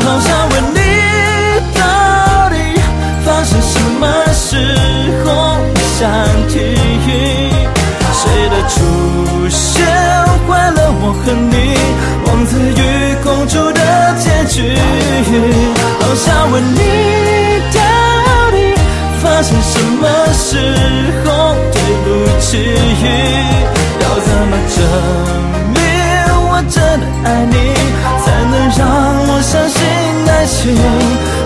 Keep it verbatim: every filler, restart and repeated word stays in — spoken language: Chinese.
好想问你，到底发生什么时候想听？谁的出现坏了我和你王子与公主的结局？好想问你，到底发生什么时候对不起？要怎么证明我真的爱你，才能让我相信爱情？